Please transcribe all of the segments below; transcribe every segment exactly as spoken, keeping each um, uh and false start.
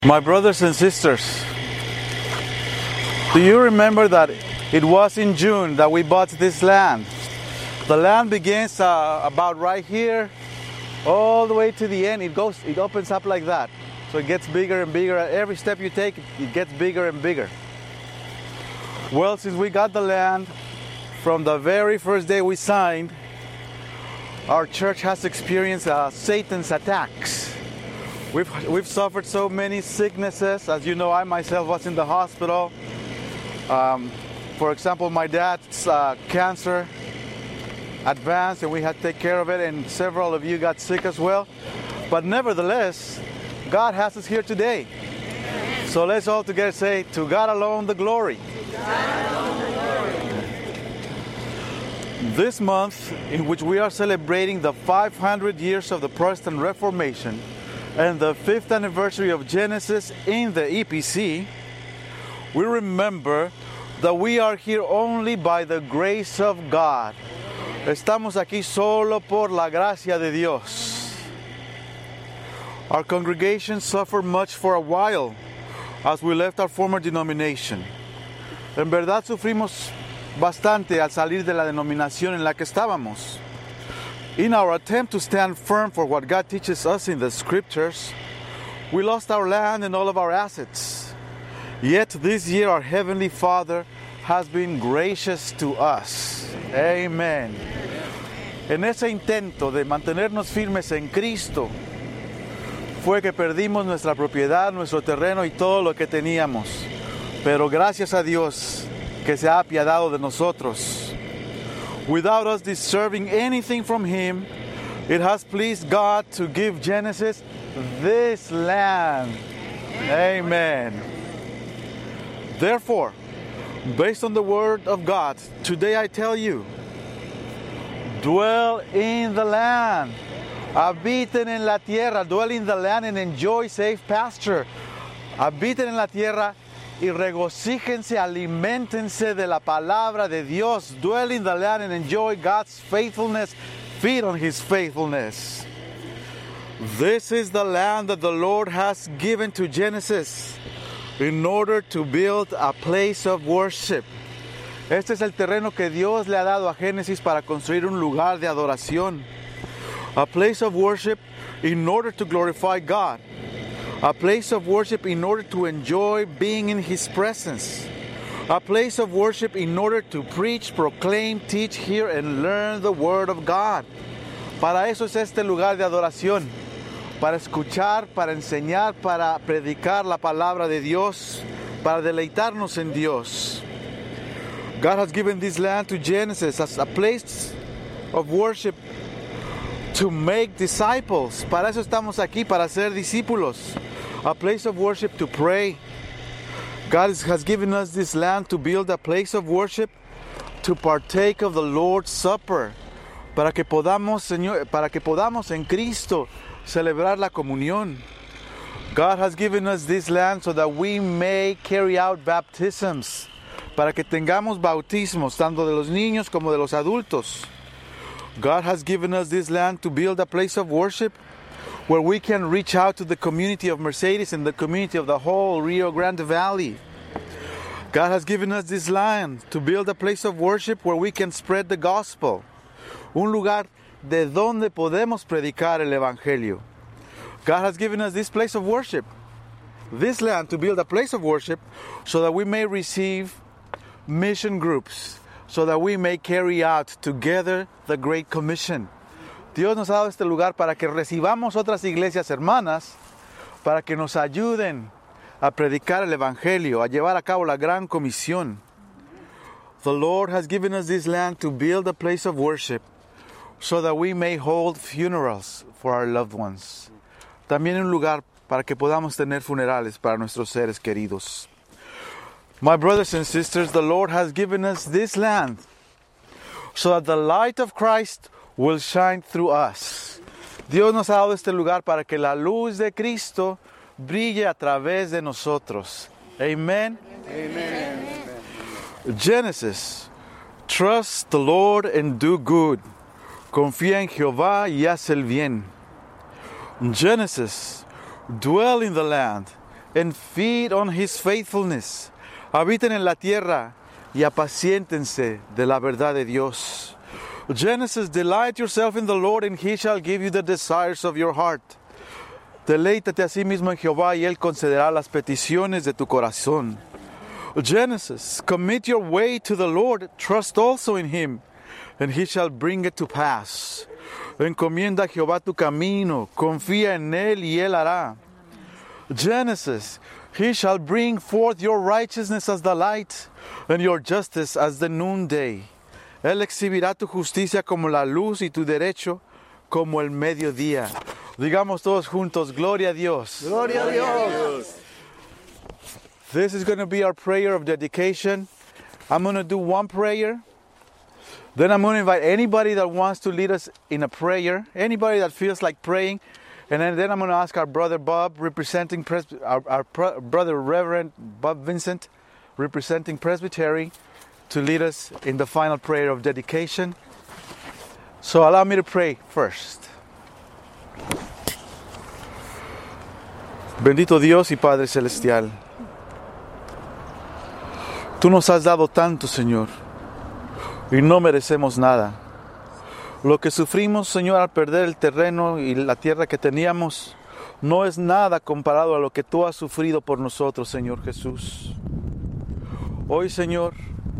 My brothers and sisters, do you remember that it was in June that we bought this land? The land begins uh, about right here, all the way to the end. It goes, it opens up like that. So it gets bigger and bigger. Every step you take, it gets bigger and bigger. Well, since we got the land, from the very first day we signed, our church has experienced uh, Satan's attacks. We've, we've suffered so many sicknesses. As you know, I myself was in the hospital. Um, for example, my dad's uh, cancer advanced and we had to take care of it, and several of you got sick as well. But nevertheless, God has us here today. So let's all together say, to God alone the glory. To God alone the glory. This month, in which we are celebrating the five hundred years of the Protestant Reformation, and the fifth anniversary of Genesis in the E P C, we remember that we are here only by the grace of God. Estamos aquí solo por la gracia de Dios. Our congregation suffered much for a while as we left our former denomination. En verdad sufrimos bastante al salir de la denominación en la que estábamos. In our attempt to stand firm for what God teaches us in the scriptures, we lost our land and all of our assets. Yet this year our Heavenly Father has been gracious to us. Amen. En ese intento de mantenernos firmes en Cristo, fue que perdimos nuestra propiedad, nuestro terreno y todo lo que teníamos. Pero gracias a Dios que se ha apiadado de nosotros. Without us deserving anything from Him, it has pleased God to give Genesis this land. Amen. Therefore, based on the Word of God, today I tell you, dwell in the land. Habiten en la tierra. Dwell in the land and enjoy safe pasture. Habiten en la tierra y regocíjense, aliméntense de la palabra de Dios. Dwell in the land and enjoy God's faithfulness. Feed on His faithfulness. This is the land that the Lord has given to Genesis in order to build a place of worship. Este es el terreno que Dios le ha dado a Génesis para construir un lugar de adoración. A place of worship in order to glorify God. A place of worship in order to enjoy being in His presence. A place of worship in order to preach, proclaim, teach, hear, and learn the Word of God. Para eso es este lugar de adoración. Para escuchar, para enseñar, para predicar la palabra de Dios, para deleitarnos en Dios. God has given this land to Genesis as a place of worship to make disciples. Para eso estamos aquí, para ser discípulos. A place of worship to pray. God has given us this land to build a place of worship to partake of the Lord's Supper. Para que podamos, Señor, para que podamos en Cristo celebrar la comunión. God has given us this land so that we may carry out baptisms. Para que tengamos bautismos, tanto de los niños como de los adultos. God has given us this land to build a place of worship where we can reach out to the community of Mercedes and the community of the whole Rio Grande Valley. God has given us this land to build a place of worship where we can spread the gospel. Un lugar de donde podemos predicar el evangelio. God has given us this place of worship, this land to build a place of worship so that we may receive mission groups, so that we may carry out together the Great Commission. Dios nos ha dado este lugar para que recibamos otras iglesias hermanas, para que nos ayuden a predicar el Evangelio, a llevar a cabo la gran comisión. The Lord has given us this land to build a place of worship so that we may hold funerals for our loved ones. También un lugar para que podamos tener funerales para nuestros seres queridos. My brothers and sisters, the Lord has given us this land so that the light of Christ will shine through us. Dios nos ha dado este lugar para que la luz de Cristo brille a través de nosotros. Amen. Amen. Genesis, trust the Lord and do good. Confía en Jehová y haz el bien. Genesis, dwell in the land and feed on his faithfulness. Habiten en la tierra y apaciéntense de la verdad de Dios. Genesis, delight yourself in the Lord, and he shall give you the desires of your heart. Deleítate a sí mismo en Jehová, y él concederá las peticiones de tu corazón. Genesis, commit your way to the Lord, trust also in him, and he shall bring it to pass. Encomienda a Jehová tu camino, confía en él y él hará. Genesis, he shall bring forth your righteousness as the light, and your justice as the noonday. Él exhibirá tu justicia como la luz y tu derecho como el mediodía. Digamos todos juntos, gloria a Dios. Gloria a Dios. This is going to be our prayer of dedication. I'm going to do one prayer. Then I'm going to invite anybody that wants to lead us in a prayer, anybody that feels like praying. And then, then I'm going to ask our brother Bob, representing Pres- our, our pro- brother Reverend Bob Vincent, representing Presbytery, to lead us in the final prayer of dedication. So allow me to pray first. Bendito Dios y Padre Celestial, Tú nos has dado tanto, Señor, y no merecemos nada. Lo que sufrimos, Señor, al perder el terreno y la tierra que teníamos, no es nada comparado a lo que Tú has sufrido por nosotros, Señor Jesús. Hoy, Señor,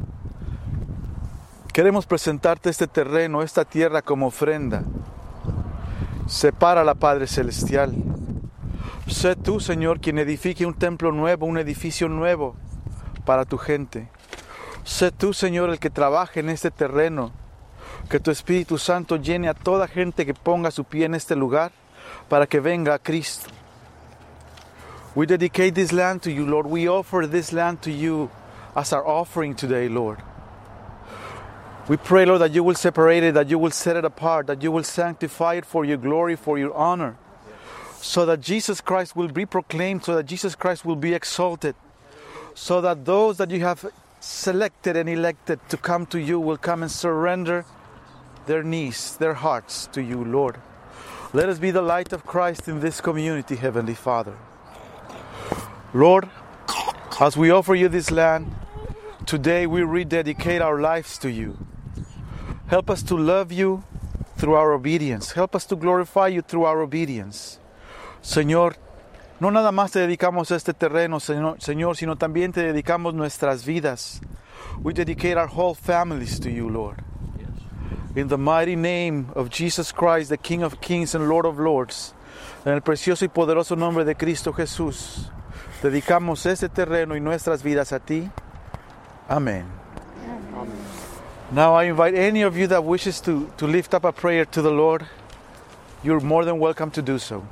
queremos presentarte este terreno, esta tierra como ofrenda. Sepárala, Padre Celestial. Sé Tú, Señor, quien edifique un templo nuevo, un edificio nuevo para Tu gente. Sé Tú, Señor, el que trabaje en este terreno. Que Tu Espíritu Santo llene a toda gente que ponga su pie en este lugar para que venga a Cristo. We dedicate this land to You, Lord. We offer this land to You as our offering today, Lord. We pray, Lord, that You will separate it, that You will set it apart, that You will sanctify it for Your glory, for Your honor, so that Jesus Christ will be proclaimed, so that Jesus Christ will be exalted, so that those that You have selected and elected to come to You will come and surrender their knees, their hearts to You, Lord. Let us be the light of Christ in this community, Heavenly Father. Lord, as we offer You this land, today we rededicate our lives to You. Help us to love You through our obedience. Help us to glorify You through our obedience. Señor, no nada más te dedicamos este terreno, Señor, Señor, sino también te dedicamos nuestras vidas. We dedicate our whole families to You, Lord. In the mighty name of Jesus Christ, the King of Kings and Lord of Lords, en el precioso y poderoso nombre de Cristo Jesús, dedicamos este terreno y nuestras vidas a Ti. Amen. Amen. Now I invite any of you that wishes to, to lift up a prayer to the Lord, you're more than welcome to do so.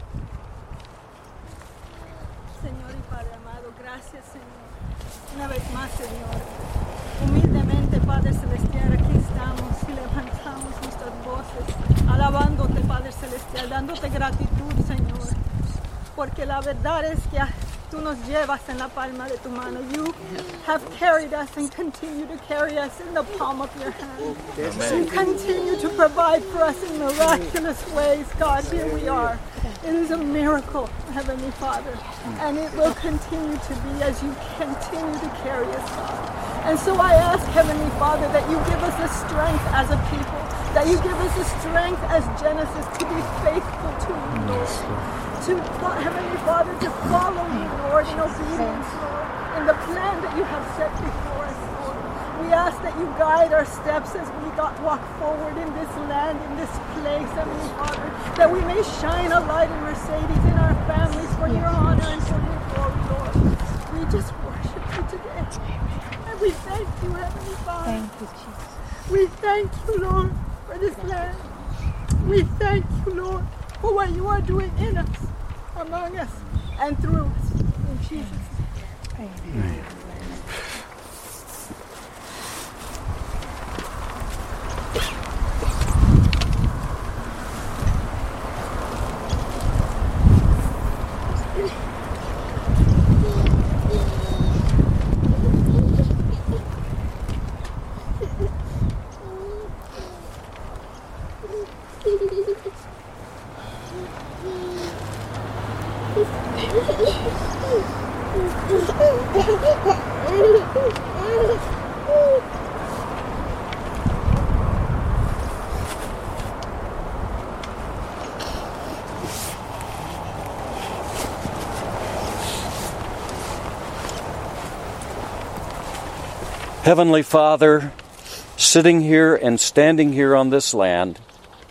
Señor y Padre amado, gracias, Señor. Una vez más, Señor. Humildemente, Padre Celestial, aquí estamos y levantamos nuestras voces, alabándote, Padre Celestial, dándote gratitud, Señor. Porque la verdad es que Tú nos llevas en la palma de Tu mano. You have carried us and continue to carry us in the palm of Your hand. You continue to provide for us in miraculous ways, God. Here we are. It is a miracle, Heavenly Father. And it will continue to be as You continue to carry us, God. And so I ask, Heavenly Father, that You give us the strength as a people, that You give us the strength as Genesis to be faithful to You, Lord. To, Heavenly Father, to follow You, Lord, in obedience, Lord, in the plan that You have set before us, Lord. We ask that You guide our steps as we got, walk forward in this land, in this place, Heavenly Father, that we may shine a light in Mercedes, in our families, for Your honor and for Your glory, Lord. We just worship You today. And we thank You, Heavenly Father. Thank You, Jesus. We thank You, Lord, for this land. We thank You, Lord, for what You are doing in us, among us, and through us. In Jesus' name. Amen. Thank you. Heavenly Father, sitting here and standing here on this land,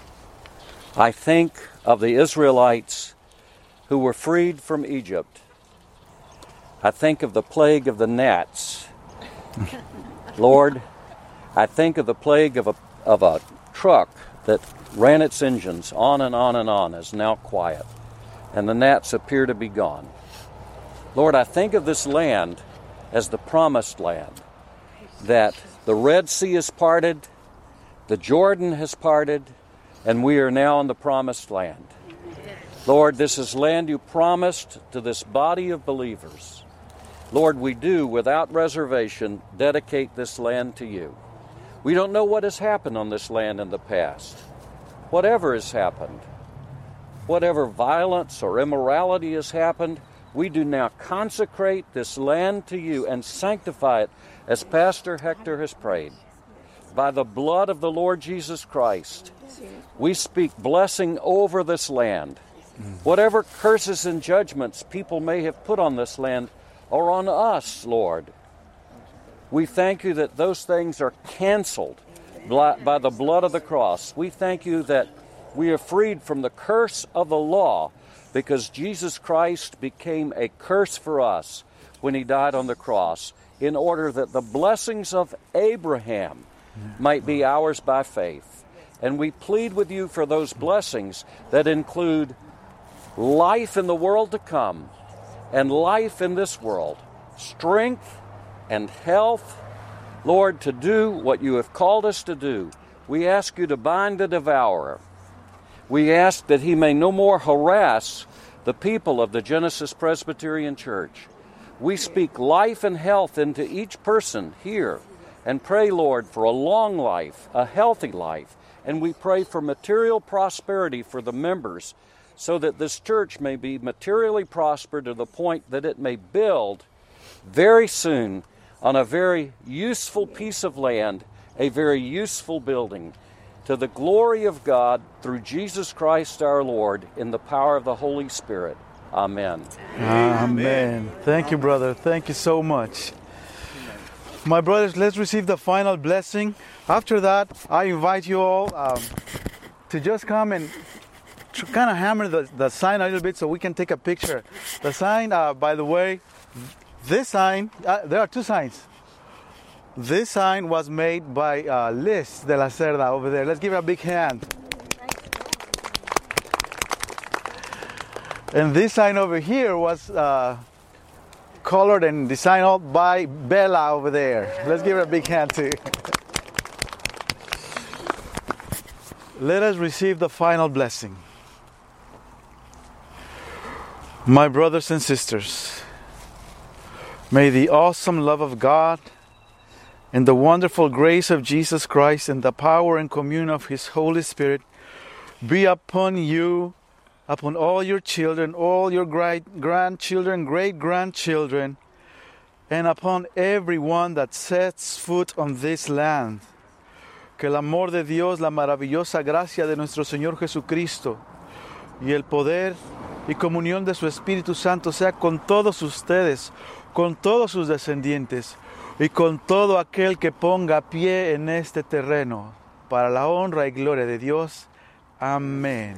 I think of the Israelites who were freed from Egypt. I think of the plague of the gnats. Lord, I think of the plague of a, of a truck that ran its engines on and on and on is now quiet, and the gnats appear to be gone. Lord, I think of this land as the promised land, that the Red Sea is parted, the Jordan has parted, and we are now in the promised land. Lord, this is land you promised to this body of believers. Lord, we do, without reservation, dedicate this land to you. We don't know what has happened on this land in the past. Whatever has happened, whatever violence or immorality has happened, we do now consecrate this land to you and sanctify it, as Pastor Hector has prayed. By the blood of the Lord Jesus Christ, we speak blessing over this land. Whatever curses and judgments people may have put on this land or on us, Lord, we thank you that those things are canceled by the blood of the cross. We thank you that we are freed from the curse of the law, because Jesus Christ became a curse for us when he died on the cross, in order that the blessings of Abraham might be ours by faith. And we plead with you for those blessings that include life in the world to come and life in this world, strength and health, Lord, to do what you have called us to do. We ask you to bind the devourer. We ask that he may no more harass the people of the Genesis Presbyterian Church. We speak life and health into each person here and pray, Lord, for a long life, a healthy life. And we pray for material prosperity for the members, so that this church may be materially prospered to the point that it may build very soon on a very useful piece of land, a very useful building, to the glory of God through Jesus Christ our Lord, in the power of the Holy Spirit. Amen. Amen. Thank you, brother. Thank you so much. My brothers, let's receive the final blessing. After that, I invite you all um, to just come and kind of hammer the, the sign a little bit so we can take a picture. The sign, uh, by the way, this sign, uh, there are two signs. This sign was made by uh, Liz de la Cerda over there. Let's give her a big hand. And this sign over here was uh, colored and designed by Bella over there. Let's give her a big hand too. Let us receive the final blessing. My brothers and sisters, may the awesome love of God and the wonderful grace of Jesus Christ and the power and communion of His Holy Spirit be upon you, upon all your children, all your great grandchildren, great grandchildren, and upon everyone that sets foot on this land. Que el amor de Dios, la maravillosa gracia de nuestro Señor Jesucristo y el poder y comunión de su Espíritu Santo sea con todos ustedes, con todos sus descendientes y con todo aquel que ponga pie en este terreno, para la honra y gloria de Dios. Amén.